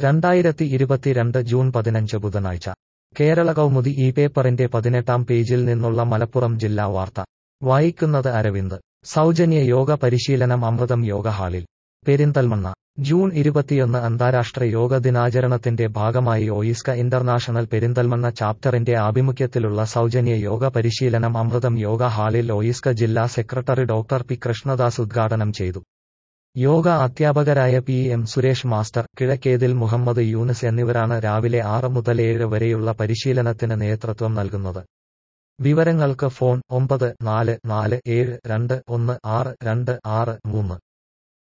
2022 June 15 ബുധനാഴ്ച കേരള കൗമുദി ഈ പേപ്പറിന്റെ 18-ാം പേജിൽ നിന്നുള്ള മലപ്പുറം ജില്ലാ വാർത്ത വായിക്കുന്നത് അരവിന്ദ്. സൗജന്യ യോഗ പരിശീലനം അമൃതം യോഗ ഹാളിൽ. പെരിന്തൽമണ്ണ. ജൂൺ 21 അന്താരാഷ്ട്ര യോഗ ദിനാചരണത്തിന്റെ ഭാഗമായി ഒയിസ്ക ഇന്റർനാഷണൽ പെരിന്തൽമണ്ണ ചാപ്റ്ററിന്റെ ആഭിമുഖ്യത്തിലുള്ള സൗജന്യ യോഗ പരിശീലനം അമൃതം യോഗ ഹാളിൽ ഒയിസ്ക ജില്ലാ സെക്രട്ടറി ഡോക്ടർ പി കൃഷ്ണദാസ് ഉദ്ഘാടനം ചെയ്തു. യോഗ അധ്യാപകരായ P M Suresh master, Kizhakkethil Muhammad Yunis എന്നിവരാണ് രാവിലെ 6 മുതൽ 7 വരെയുള്ള പരിശീലനത്തിന് നേതൃത്വം നൽകുന്നത്. വിവരങ്ങൾക്ക് ഫോൺ 9447216263.